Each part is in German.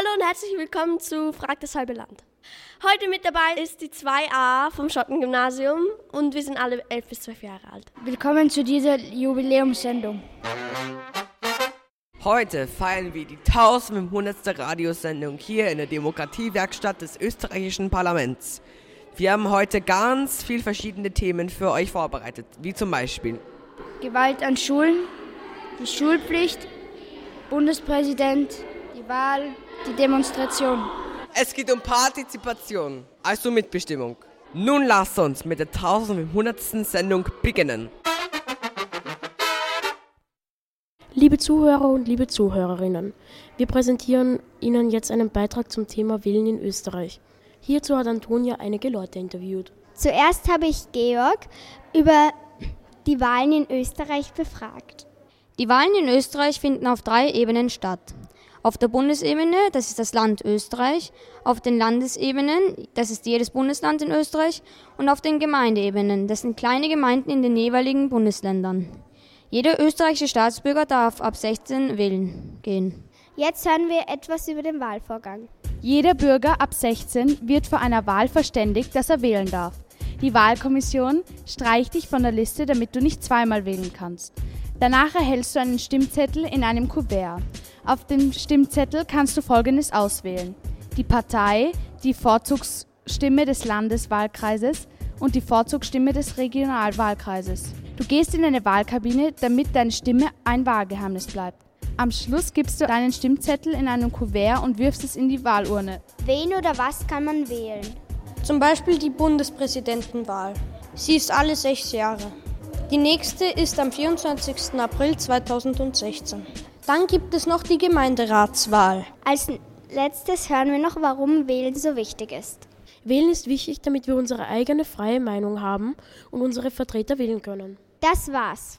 Hallo und herzlich willkommen zu Frag das halbe Land. Heute mit dabei ist die 2a vom Schottengymnasium und wir sind alle 11 bis 12 Jahre alt. Willkommen zu dieser Jubiläumssendung. Heute feiern wir die 1500. Radiosendung hier in der Demokratiewerkstatt des österreichischen Parlaments. Wir haben heute ganz viele verschiedene Themen für euch vorbereitet, wie zum Beispiel Gewalt an Schulen, die Schulpflicht, Bundespräsident, die Wahl, die Demonstration. Es geht um Partizipation, also Mitbestimmung. Nun lasst uns mit der 1500. Sendung beginnen. Liebe Zuhörer und liebe Zuhörerinnen, wir präsentieren Ihnen jetzt einen Beitrag zum Thema Wählen in Österreich. Hierzu hat Antonia einige Leute interviewt. Zuerst habe ich Georg über die Wahlen in Österreich befragt. Die Wahlen in Österreich finden auf 3 Ebenen statt. Auf der Bundesebene, das ist das Land Österreich, auf den Landesebenen, das ist jedes Bundesland in Österreich, und auf den Gemeindeebenen, das sind kleine Gemeinden in den jeweiligen Bundesländern. Jeder österreichische Staatsbürger darf ab 16 wählen gehen. Jetzt hören wir etwas über den Wahlvorgang. Jeder Bürger ab 16 wird vor einer Wahl verständigt, dass er wählen darf. Die Wahlkommission streicht dich von der Liste, damit du nicht zweimal wählen kannst. Danach erhältst du einen Stimmzettel in einem Kuvert. Auf dem Stimmzettel kannst du Folgendes auswählen: die Partei, die Vorzugsstimme des Landeswahlkreises und die Vorzugsstimme des Regionalwahlkreises. Du gehst in eine Wahlkabine, damit deine Stimme ein Wahlgeheimnis bleibt. Am Schluss gibst du deinen Stimmzettel in einem Kuvert und wirfst es in die Wahlurne. Wen oder was kann man wählen? Zum Beispiel die Bundespräsidentenwahl. Sie ist alle 6 Jahre. Die nächste ist am 24. April 2016. Dann gibt es noch die Gemeinderatswahl. Als letztes hören wir noch, warum Wählen so wichtig ist. Wählen ist wichtig, damit wir unsere eigene freie Meinung haben und unsere Vertreter wählen können. Das war's.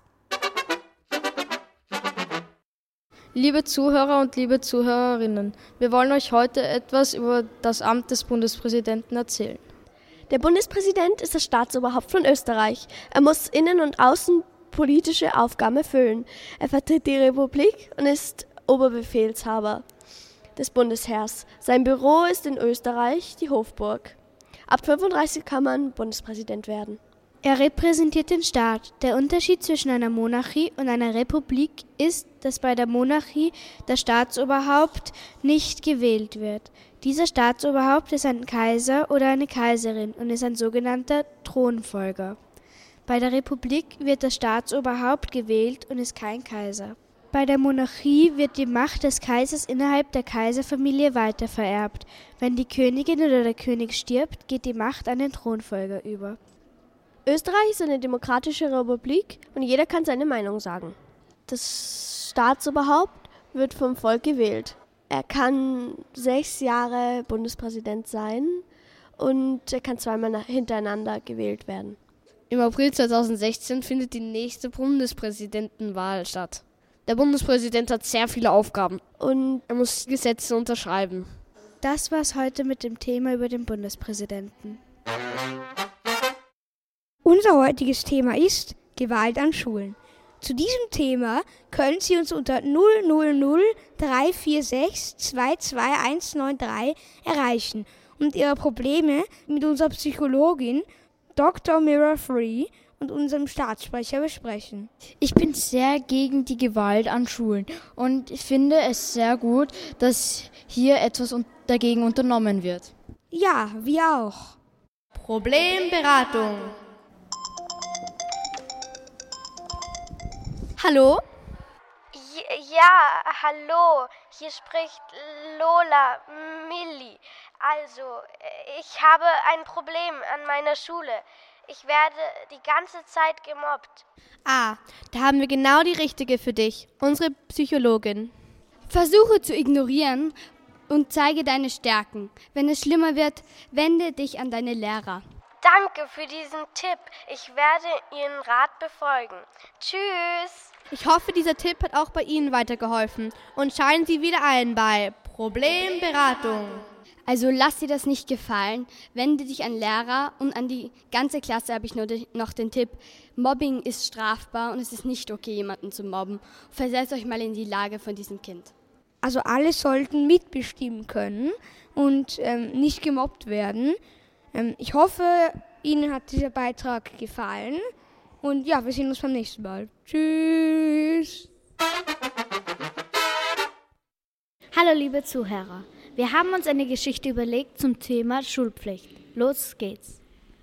Liebe Zuhörer und liebe Zuhörerinnen, wir wollen euch heute etwas über das Amt des Bundespräsidenten erzählen. Der Bundespräsident ist das Staatsoberhaupt von Österreich. Er muss innen- und außenpolitische Aufgaben erfüllen. Er vertritt die Republik und ist Oberbefehlshaber des Bundesheers. Sein Büro ist in Österreich die Hofburg. Ab 35 kann man Bundespräsident werden. Er repräsentiert den Staat. Der Unterschied zwischen einer Monarchie und einer Republik ist, dass bei der Monarchie das Staatsoberhaupt nicht gewählt wird. Dieser Staatsoberhaupt ist ein Kaiser oder eine Kaiserin und ist ein sogenannter Thronfolger. Bei der Republik wird das Staatsoberhaupt gewählt und ist kein Kaiser. Bei der Monarchie wird die Macht des Kaisers innerhalb der Kaiserfamilie weitervererbt. Wenn die Königin oder der König stirbt, geht die Macht an den Thronfolger über. Österreich ist eine demokratische Republik und jeder kann seine Meinung sagen. Das Staatsoberhaupt wird vom Volk gewählt. Er kann 6 Jahre Bundespräsident sein und er kann 2-mal hintereinander gewählt werden. Im April 2016 findet die nächste Bundespräsidentenwahl statt. Der Bundespräsident hat sehr viele Aufgaben und er muss Gesetze unterschreiben. Das war's heute mit dem Thema über den Bundespräsidenten. Unser heutiges Thema ist Gewalt an Schulen. Zu diesem Thema können Sie uns unter 000 346 22193 erreichen und Ihre Probleme mit unserer Psychologin Dr. Mira Free und unserem Staatssprecher besprechen. Ich bin sehr gegen die Gewalt an Schulen und ich finde es sehr gut, dass hier etwas dagegen unternommen wird. Ja, wir auch. Problemberatung. Hallo? Ja, hallo, hier spricht Lola Milli. Also, ich habe ein Problem an meiner Schule. Ich werde die ganze Zeit gemobbt. Ah, da haben wir genau die Richtige für dich, unsere Psychologin. Versuche zu ignorieren und zeige deine Stärken. Wenn es schlimmer wird, wende dich an deine Lehrer. Danke für diesen Tipp. Ich werde Ihren Rat befolgen. Tschüss. Ich hoffe, dieser Tipp hat auch bei Ihnen weitergeholfen. Und schalten Sie wieder ein bei Problemberatung. Also lass dir das nicht gefallen, wende dich an Lehrer und an die ganze Klasse habe ich noch den Tipp, Mobbing ist strafbar und es ist nicht okay, jemanden zu mobben. Versetzt euch mal in die Lage von diesem Kind. Also alle sollten mitbestimmen können und nicht gemobbt werden. Ich hoffe, Ihnen hat dieser Beitrag gefallen. Und ja, wir sehen uns beim nächsten Mal. Tschüss! Hallo liebe Zuhörer, wir haben uns eine Geschichte überlegt zum Thema Schulpflicht. Los geht's.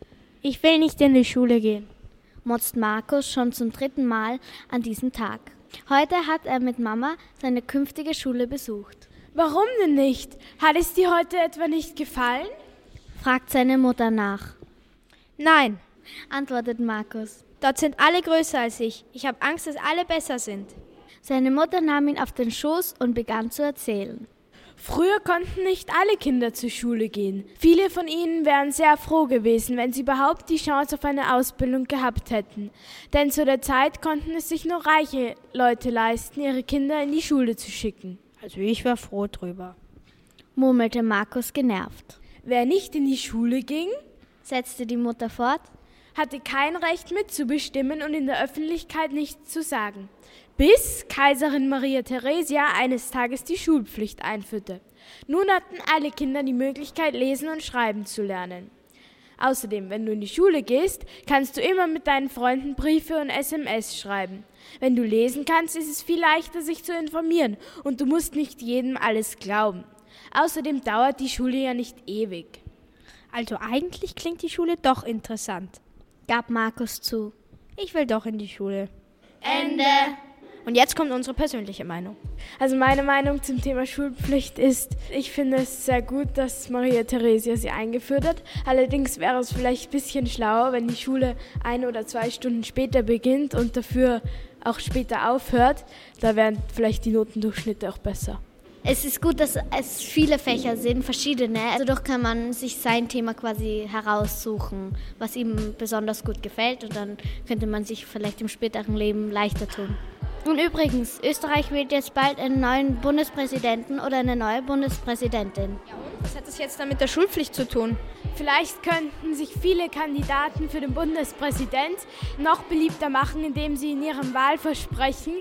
Ich will nicht in die Schule gehen, Motzt Markus schon zum 3. Mal an diesem Tag. Heute hat er mit Mama seine künftige Schule besucht. Warum denn nicht? Hat es dir heute etwa nicht gefallen? Fragt seine Mutter nach. Nein, Antwortet Markus. dort sind alle größer als ich. Ich habe Angst, dass alle besser sind. Seine Mutter nahm ihn auf den Schoß und begann zu erzählen. Früher konnten nicht alle Kinder zur Schule gehen. Viele von ihnen wären sehr froh gewesen, wenn sie überhaupt die Chance auf eine Ausbildung gehabt hätten. Denn zu der Zeit konnten es sich nur reiche Leute leisten, ihre Kinder in die Schule zu schicken. Also ich war froh drüber, Murmelte Markus genervt. Wer nicht in die Schule ging, Setzte die Mutter fort. hatte kein Recht mitzubestimmen und in der Öffentlichkeit nichts zu sagen. Bis Kaiserin Maria Theresia eines Tages die Schulpflicht einführte. Nun hatten alle Kinder die Möglichkeit, lesen und schreiben zu lernen. Außerdem, wenn du in die Schule gehst, kannst du immer mit deinen Freunden Briefe und SMS schreiben. Wenn du lesen kannst, ist es viel leichter, sich zu informieren und du musst nicht jedem alles glauben. Außerdem dauert die Schule ja nicht ewig. Also eigentlich klingt die Schule doch interessant. Gab Markus zu. Ich will doch in die Schule. Ende. Und jetzt kommt unsere persönliche Meinung. Also meine Meinung zum Thema Schulpflicht ist, ich finde es sehr gut, dass Maria Theresia sie eingeführt hat. Allerdings wäre es vielleicht ein bisschen schlauer, wenn die Schule 1 oder 2 Stunden später beginnt und dafür auch später aufhört. Da wären vielleicht die Notendurchschnitte auch besser. Es ist gut, dass es viele Fächer sind, verschiedene. Dadurch kann man sich sein Thema quasi heraussuchen, was ihm besonders gut gefällt. Und dann könnte man sich vielleicht im späteren Leben leichter tun. Und übrigens, Österreich wählt jetzt bald einen neuen Bundespräsidenten oder eine neue Bundespräsidentin. Was hat das jetzt dann mit der Schulpflicht zu tun? Vielleicht könnten sich viele Kandidaten für den Bundespräsident noch beliebter machen, indem sie in ihrem Wahlversprechen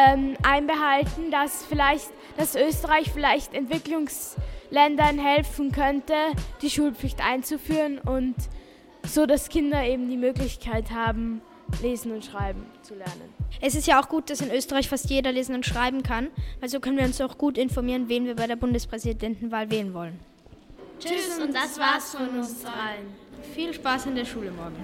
einbehalten, dass Österreich vielleicht Entwicklungsländern helfen könnte, die Schulpflicht einzuführen und so, dass Kinder eben die Möglichkeit haben, lesen und schreiben zu lernen. Es ist ja auch gut, dass in Österreich fast jeder lesen und schreiben kann, weil so können wir uns auch gut informieren, wen wir bei der Bundespräsidentenwahl wählen wollen. Tschüss und das war's von uns allen. Viel Spaß in der Schule morgen.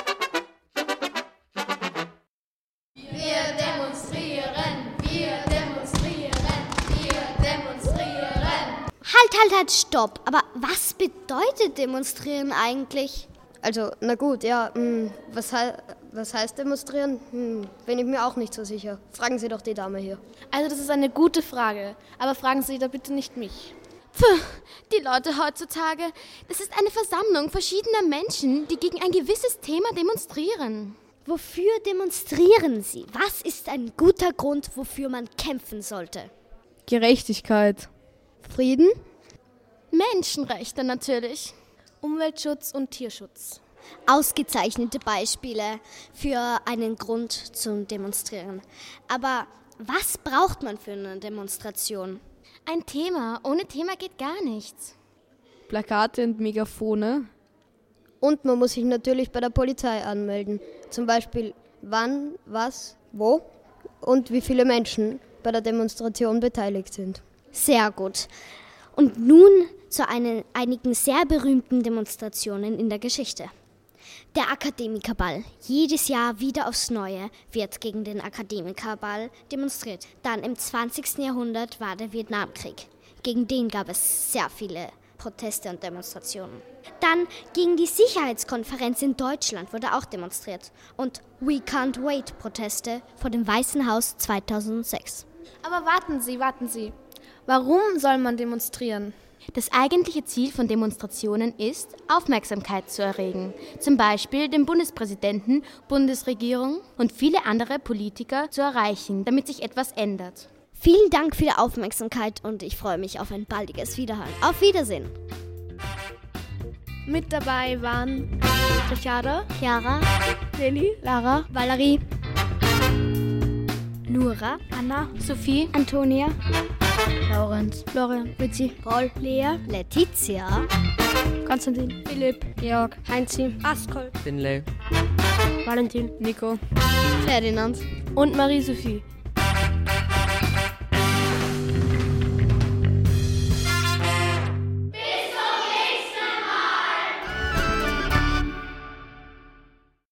Wir demonstrieren, wir demonstrieren, wir demonstrieren. Halt, stopp. Aber was bedeutet demonstrieren eigentlich? Also, na gut, ja, was heißt demonstrieren? Bin ich mir auch nicht so sicher. Fragen Sie doch die Dame hier. Also das ist eine gute Frage, aber fragen Sie da bitte nicht mich. Die Leute heutzutage, das ist eine Versammlung verschiedener Menschen, die gegen ein gewisses Thema demonstrieren. Wofür demonstrieren Sie? Was ist ein guter Grund, wofür man kämpfen sollte? Gerechtigkeit. Frieden? Menschenrechte natürlich. Umweltschutz und Tierschutz. Ausgezeichnete Beispiele für einen Grund zum Demonstrieren. Aber was braucht man für eine Demonstration? Ein Thema. Ohne Thema geht gar nichts. Plakate und Megafone. Und man muss sich natürlich bei der Polizei anmelden. Zum Beispiel wann, was, wo und wie viele Menschen bei der Demonstration beteiligt sind. Sehr gut. Und nun zu einigen sehr berühmten Demonstrationen in der Geschichte. Der Akademikerball. Jedes Jahr wieder aufs Neue wird gegen den Akademikerball demonstriert. Dann im 20. Jahrhundert war der Vietnamkrieg. Gegen den gab es sehr viele Proteste und Demonstrationen. Dann gegen die Sicherheitskonferenz in Deutschland wurde auch demonstriert. Und We Can't Wait Proteste vor dem Weißen Haus 2006. Aber warten Sie. Warum soll man demonstrieren? Das eigentliche Ziel von Demonstrationen ist, Aufmerksamkeit zu erregen. Zum Beispiel den Bundespräsidenten, Bundesregierung und viele andere Politiker zu erreichen, damit sich etwas ändert. Vielen Dank für die Aufmerksamkeit und ich freue mich auf ein baldiges Wiederhören. Auf Wiedersehen! Mit dabei waren Richarda, Chiara, Lilly, Lara, Valerie, Nura, Anna, Sophie, Antonia, Laurenz, Florian, Fritzi, Paul, Lea, Letizia, Konstantin, Philipp, Georg, Heinzi, Askol, Finlay, Valentin, Nico, Ferdinand und Marie-Sophie.